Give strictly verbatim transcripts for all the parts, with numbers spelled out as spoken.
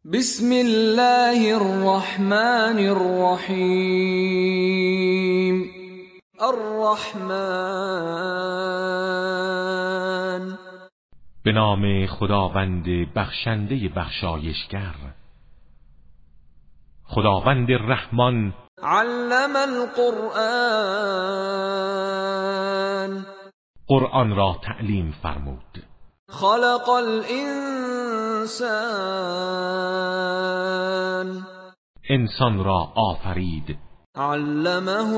بسم الله الرحمن الرحیم. الرحمن، به نام خداوند بخشنده بخشایشگر، خداوند رحمان. علم القرآن، قرآن را تعلیم فرمود. خلق الانسان، انسان را آفرید. علمه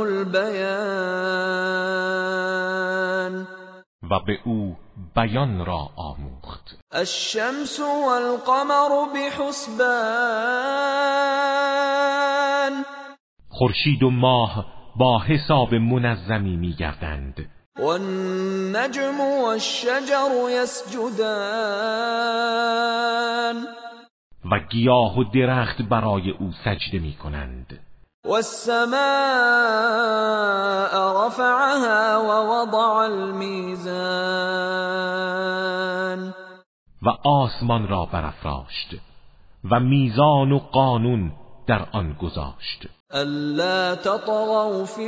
البیان، و به او بیان را آموخت. الشمس والقمر بحسبان، خورشید و ماه با حساب منظمی می‌گردند. والنجم والشجر يسجدان، و گیاه و درخت برای او سجده می‌کنند. والسماء رفعها ووضع الميزان، و آسمان را برافراشت و میزان و قانون در آن گذاشت. الا تطغوا في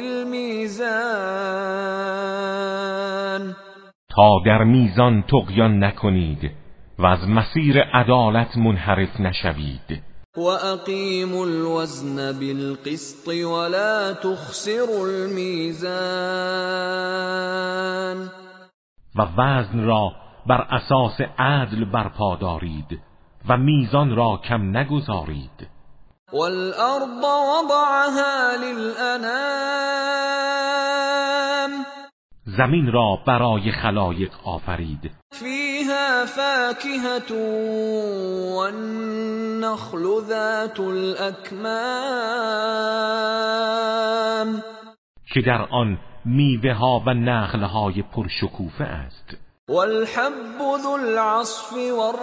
الميزان، تا در میزان طغیان نکنید و از مسیر عدالت منحرف نشوید. واقیموا الوزن بالقسط ولا تخسروا الميزان، و وزن را بر اساس عدل برپا دارید و میزان را کم نگذارید. والارض وضعها للانام، زمین را برای خلایق آفرید. فيها فاكهة والنخل ذات الأكمام، که در آن میوه ها و نخل های پرشکوفه است. والحب ذو العصف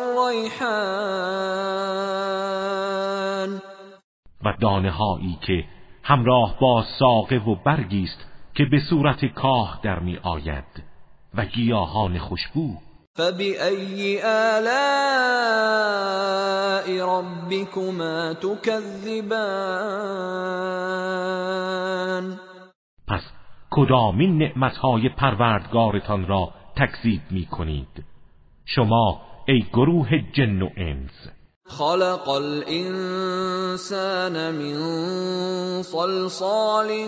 والریحان، و دانه هایی که همراه با ساقه و برگی است که به صورت کاه در می آید و گیاهان خوشبو. فبأي آلاء ربكما تكذبان، پس کدامین نعمتهای پروردگارتان را تکذیب می کنید شما ای گروه جن و انس؟ خلق الانسان من صلصال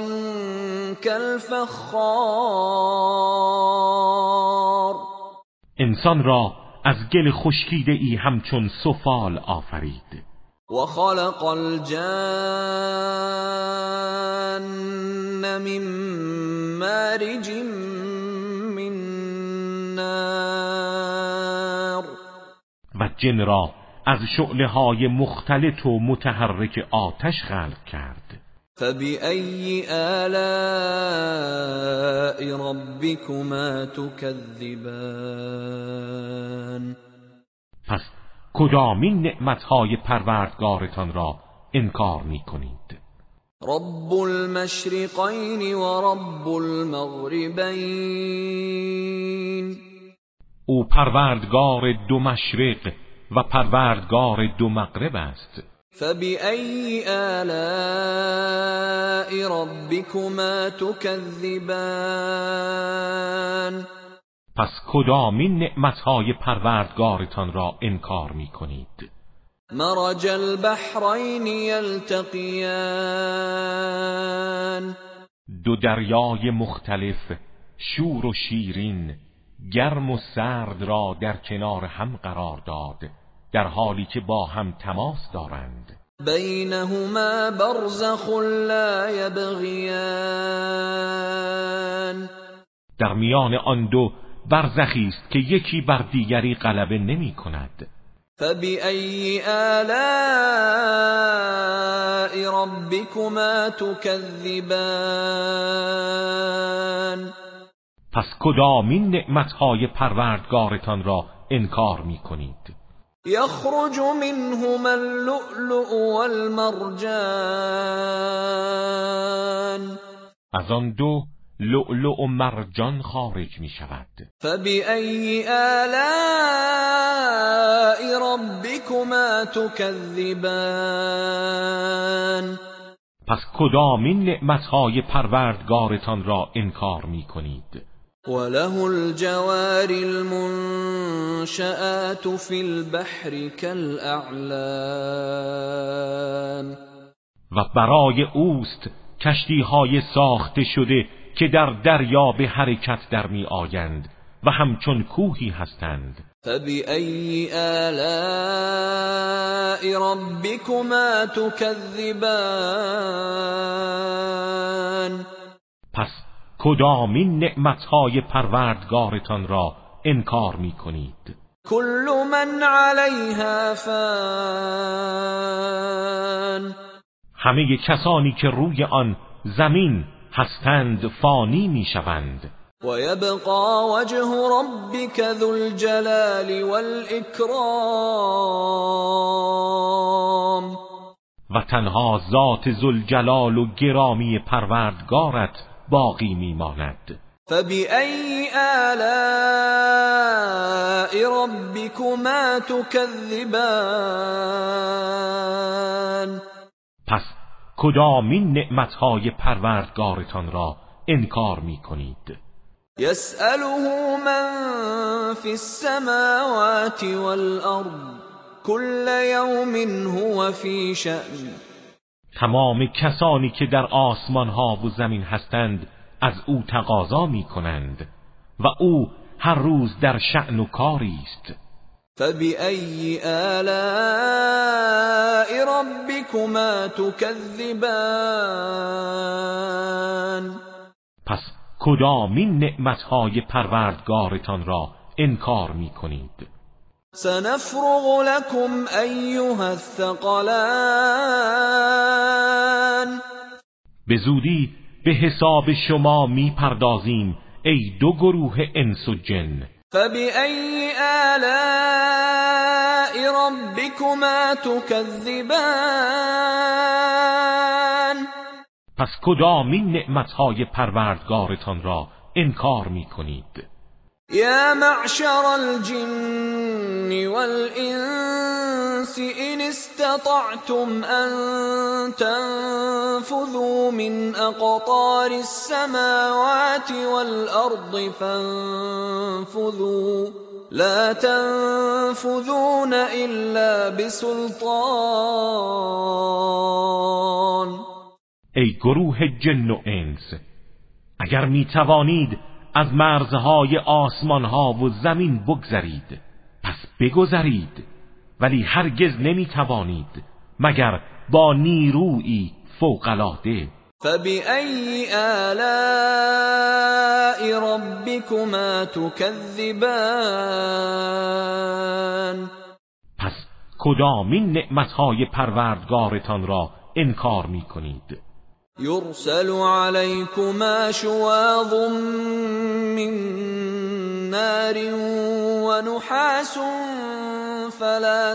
كالفخار، انسان را از گل خشکیده ای همچون سفال آفرید. وخلق الجان من مارج من نار، و جن را از شعله های مختلط و متحرک آتش خلق کرد. فبأي آلاء ربكما تكذبان، پس کدامین نعمتهای پروردگارتان را انکار می کنید؟ رب المشرقین و رب المغربین، او پروردگار دو مشرق و پروردگار دو مغرب است. فبأي آلاء ربكما تكذبان، پس کدامین نعمتهای پروردگارتان را انکار می کنید؟ مرج البحرین یلتقیان، دو دریای مختلف شور و شیرین، گرم و سرد را در کنار هم قرار داد در حالی که با هم تماس دارند. بینهما برزخ لا یبغیان، در میان آن دو برزخی است که یکی بر دیگری غلبه نمی کند. فبأي آلاء ربكما تكذبان، پس کدامین نعمتهای پروردگارتان را انکار می کنید؟ یخرج منهما اللؤلؤ والمرجان، از آن دو لؤلؤ و مرجان خارج می شود. فبأي آلاء ربكما تكذبان پس کدامین نعمتهای پروردگارتان را انکار می کنید؟ وله الجوار المنشآت في البحر كالأعلام و برای اوست کشتی‌های ساخته شده که در دریا به حرکت در می آیند و همچون کوهی هستند. فبأي آلاء ربكما تكذبان پس کدامین نعمتهای پروردگارتان را انکار می کنید؟ كل من عليها فان همه کسانی که روی آن زمین هستند فانی می شوند. ويبقى وجه ربك ذو الجلال والإكرام و تنها ذات ذوالجلال و گرامی پروردگارت باقی میماند. فبأي آلاء ربكما تكذبان پس کدامین نعمتهای پروردگارتان را انکار می کنید؟ يسأله من في السماوات والأرض كل يوم هو في شأن تمام کسانی که در آسمان ها و زمین هستند از او تقاضا می کنند و او هر روز در شأن و کاری است. فبأي آلاء ربكما تكذبان پس کدامین نعمتهای پروردگارتان را انکار می کنید؟ سنفرغ لكم أيها الثقلان به زودی به حساب شما می پردازیم ای دو گروه انس و جن. فبأي آلاء ربكما تكذبان پس کدامین نعمتهای پروردگارتان را انکار می کنید؟ يا معشر الجن والإنس إن استطعتم أن تنفذوا من أقطار السماوات والأرض فانفذوا لا تنفذون إلا بسلطان. ای گروه جن و انس، اگر می توانید از مرزهای آسمانها و زمین بگذرید پس بگذرید، ولی هرگز نمی توانید مگر با نیرویی فوق‌العاده. فبأي آلاء ربكما تكذبان پس کدامین نعمتهای پروردگارتان را انکار می کنید؟ يرسل عليكما شواظ من نار ونحاس فلا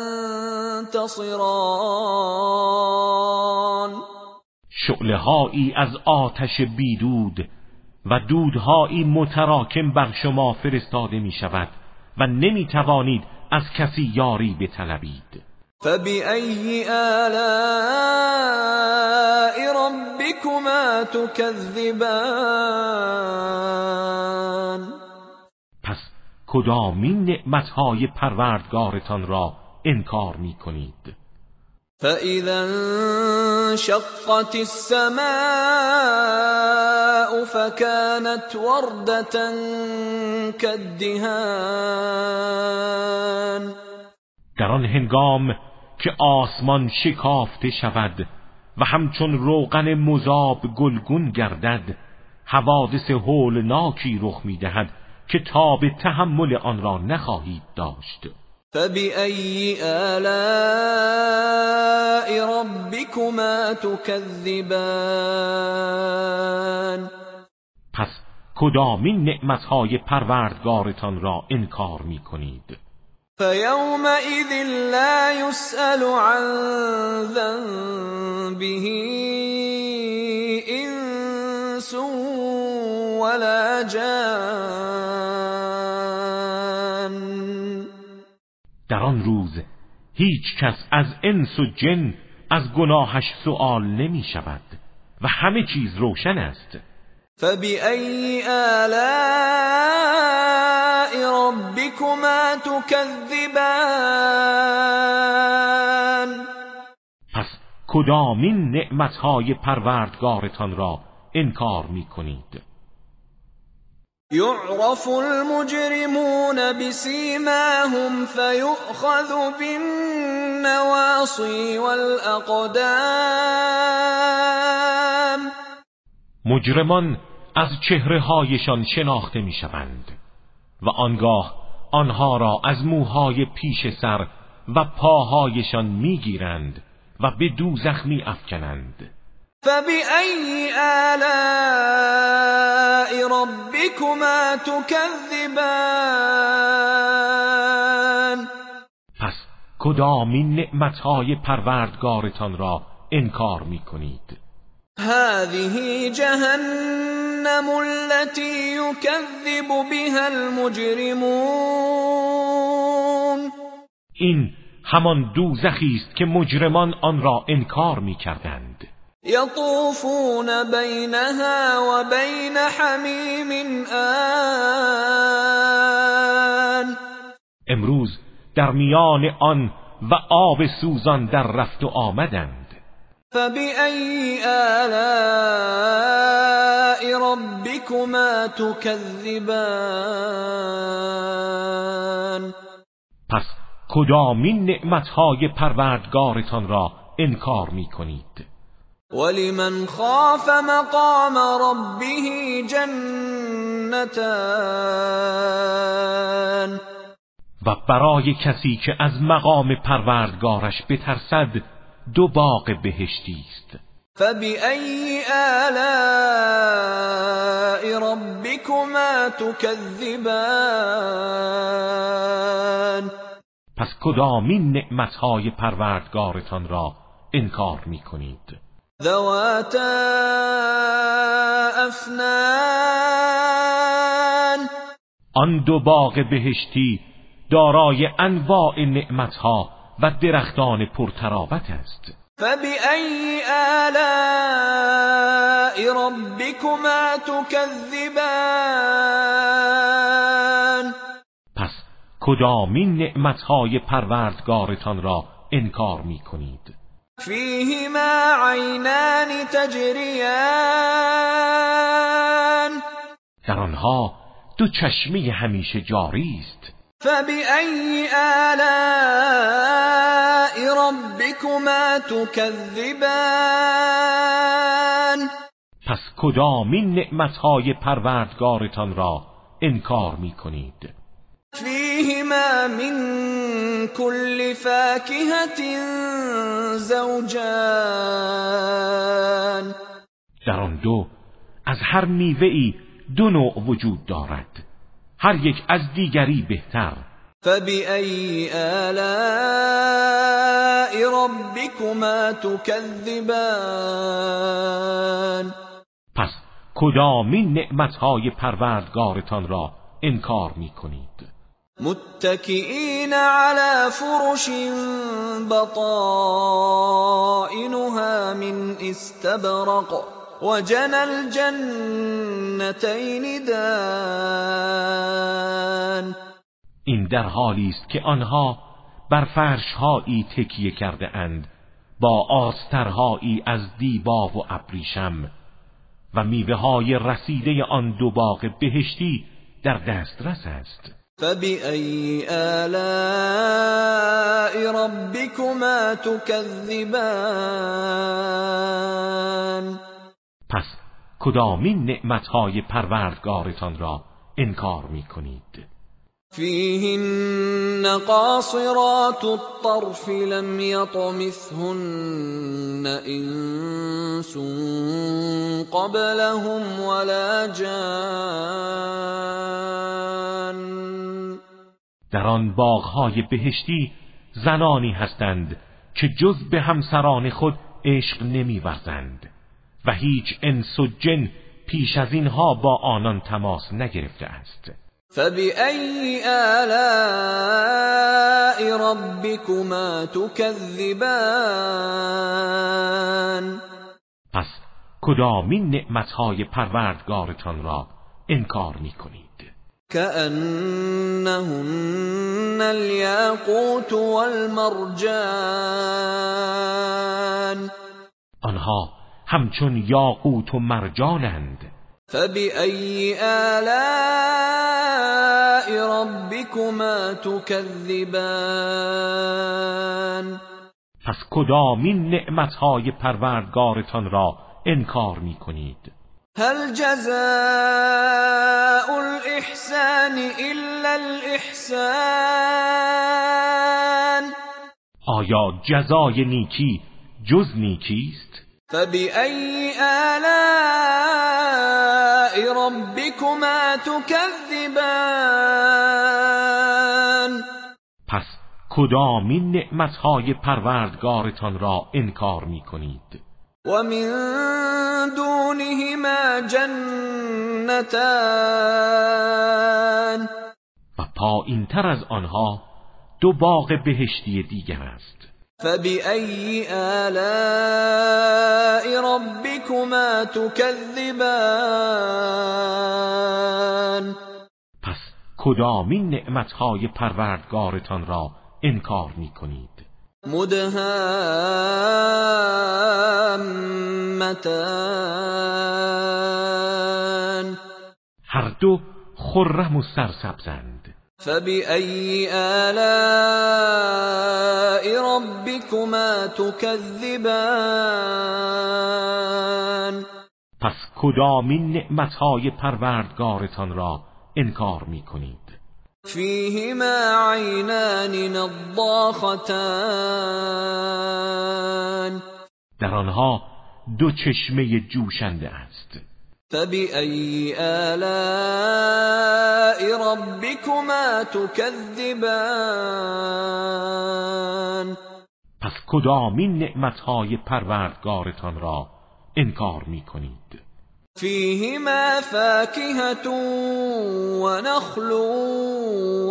تنتصران. شعله‌هایی از آتش بیدود و دودهایی متراکم بر شما فرستاده می شود و نمی توانید از کسی یاری بطلبید. فبأي آلاء ربكما تكذبان پس کدامین نعمتهای پروردگارتان را انکار می کنید؟ فإذا انشقت السماء فكانت وردة كالدهان. در آن هنگام که آسمان شکافته شود و همچون روغن مذاب گلگون گردد، حوادث هولناکی رخ می‌دهد که تاب تحمل آن را نخواهید داشت. فبأي آلاء ربكما تكذبان پس کدامین نعمتهای پروردگارتان را انکار می‌کنید؟ فيومئذ لا يسأل عن ذنبه إنس ولا جان. در آن روز هیچ کس از انس و جن از گناهش سؤال نمی شود و همه چیز روشن است. فبأي آلاء ربكما تكذبان. پس کدامین نعمتهای پروردگارتان را انکار می کنید؟ يعرف المجرمون بسيماهم فيؤخذ بالنواصي والأقدام. مجرمان از چهره‌هایشان شناخته می‌شوند و آنگاه آنها را از موهای پیش سر و پاهایشان می‌گیرند و به دوزخ می‌افکنند. فبأي آلاء ربكما تكذبان. پس کدامین نعمت‌های پروردگارتان را انکار می‌کنید؟ هذه جهنم التي يكذب بها المجرمون. این همان دوزخی است که مجرمان آن را انکار می‌کردند. يطوفون بينها وبين حميم آن. امروز در میان آن و آب سوزان در رفت و آمدند. فبأي آلاء ربكما تكذبان. پس کدامین نعمتهای پروردگارتان را انکار می کنید؟ ولمن خاف مقام ربه جنتان. و برای کسی که از مقام پروردگارش بترسد دو باغ بهشتی است. فبأي آلاء ربكما تكذبان. پس کدامین نعمتهای پروردگارتان را انکار می کنید؟ ذواتا افنان. آن دو باغ بهشتی دارای انواع نعمتها و درختان پرتراوت است. فبأي آلاء ربكما تكذبان. پس کدامین نعمتهای پروردگارتان را انکار می کنید؟ فیهما عینان تجریان. در آنها دو چشمه همیشه جاری است. فبأي آلاء ربكما تكذبان. پس کدامین نعمتهای پروردگارتان را انکار می کنید؟ فیهما من كل فاکهة زوجان. در آن دو از هر میوه‌ای دو نوع وجود دارد، هر یک از دیگری بهتر. فبأي آلاء ربكما تكذبان. پس کدامین نعمتهای پروردگارتان را انکار می کنید؟ متكئين على فرش بطائنها من استبرق وجنى الجنتين دان. این در حالی است که آنها بر فرش‌هایی تکیه کرده اند با آسترهایی از دیبا و ابریشم و میوه‌های رسیده آن دو باغ بهشتی در دسترس است. فبأي آلاء ربكما تكذبان. پس کدامین نعمتهای پروردگارتان را انکار می کنید؟ فیهن قاصرات الطرف لم یطمثهن انس قبلهم ولا جان. در آن باغهای بهشتی زنانی هستند که جز به همسران خود عشق نمی‌ورزند و هیچ انس و جن پیش از اینها با آنان تماس نگرفته است. فبأي آلاء ربكما تكذبان پس کدامین نعمتهای پروردگارتان را انکار می کنید؟ كأنهن الياقوت والمرجان آنها همچون یاقوت و مرجانند. فبأي آلاء ربكما تكذبان پس کدامین نعمتهای پروردگارتان را انکار می کنید؟ هل جزاء الإحسان إلا الإحسان آیا جزای نیکی جز نیکیست؟ فبأي آلاء ربكما تكذبان پس کدامین نعمتهای پروردگارتان را انکار می کنید؟ ومن دونهما جنتان و پایین‌تر از آنها دو باغ بهشتی دیگر است. فبأي آلاء ربكما تكذبان پس کدامین نعمتهای پروردگارتان را انکار می کنید؟ مدهامتان هر دو خرم و سرسبزند. فبأي آلاء ربكما تكذبان پس کدامین نعمتهای پروردگارتان را انکار می کنید؟ فیهما عینان نضاختان در آنها دو چشمه جوشنده است. فبأي آلاء ربكما تكذبان پس کدامین نعمتهای پروردگارتان را انکار می کنید؟ فیهما فاکهة و نخل و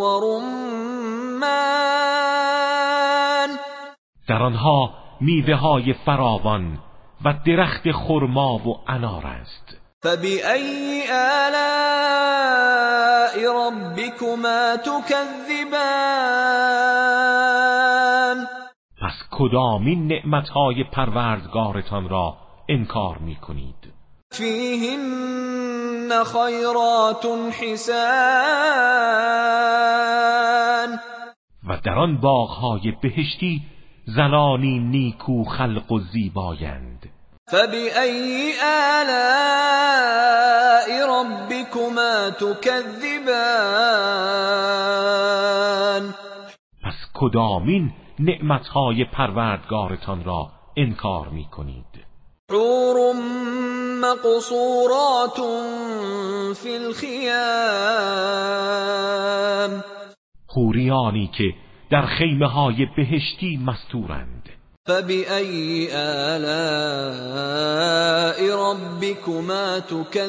رمان در آنها میوه های فراوان و درخت خرما و انار است. فبأي آلاء ربكما تكذبان پس کدامین نعمتهای پروردگارتان را انکار می کنید؟ فیهن خیرات حسان و در آن باغهای بهشتی زنانی نیکو خلق و زیبایند. فبأي آلاء ربكما تكذبان پس کدامین نعمتهای پروردگارتان را انکار می کنید؟ حور مقصورات فی الخیام حوریانی که در خیمه های بهشتی مستورند. فبأي آلاء ربكما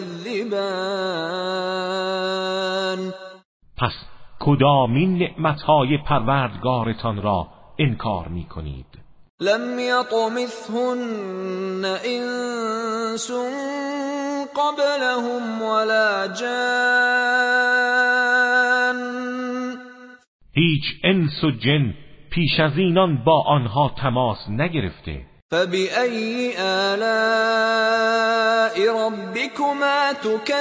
تكذبان پس کدامین نعمتهای پروردگارتان را انکار می کنید؟ لم یطمثهن انس قبلهم ولا جان هیچ انس و جن پیش از اینان با آنها تماس نگرفته. فبأي آلاء ربكما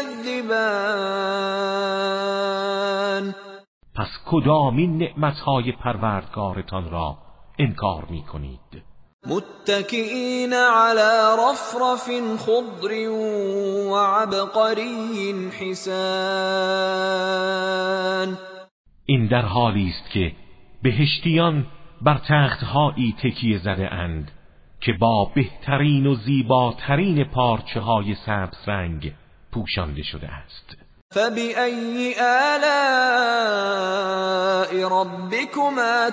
تكذبان پس کدامین نعمتهای پروردگارتان را انکار می کنید؟ متكئین علی رفرف خضر وعبقری حسان این در حالی است که بهشتیان بر تختهایی تکیه زده اند که با بهترین و زیباترین پارچه های سبز رنگ پوشانده شده است. فبأي آلاء ربكما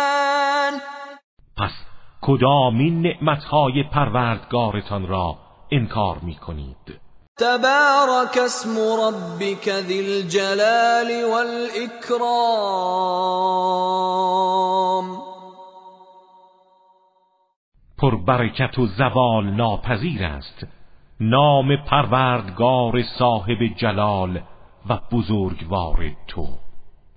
تكذبان پس کدامین نعمتهای پروردگارتان را انکار می کنید. تبارك اسم ربك ذي الجلال والإكرام. پر برکت و زوال ناپذیر است نام پروردگار صاحب جلال و بزرگوار تو.